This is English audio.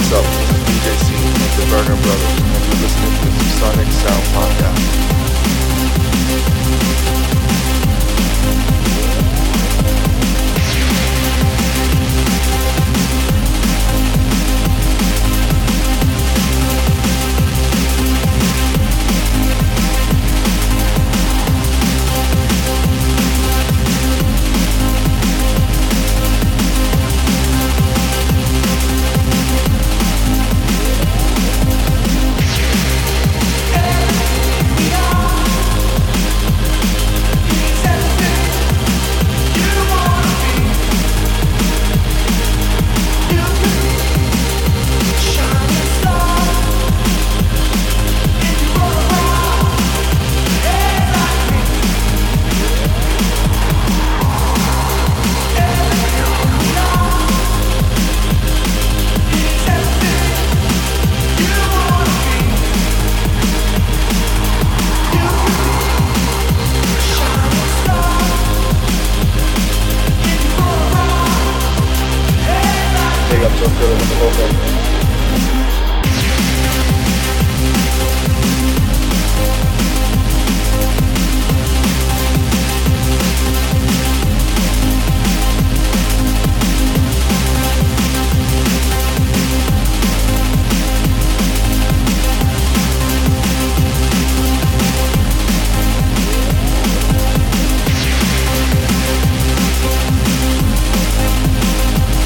what's up? This is DJ C, the Burner Brothers, and you're listening to the Sonic Sound Podcast. Big up to Philip in the vocal.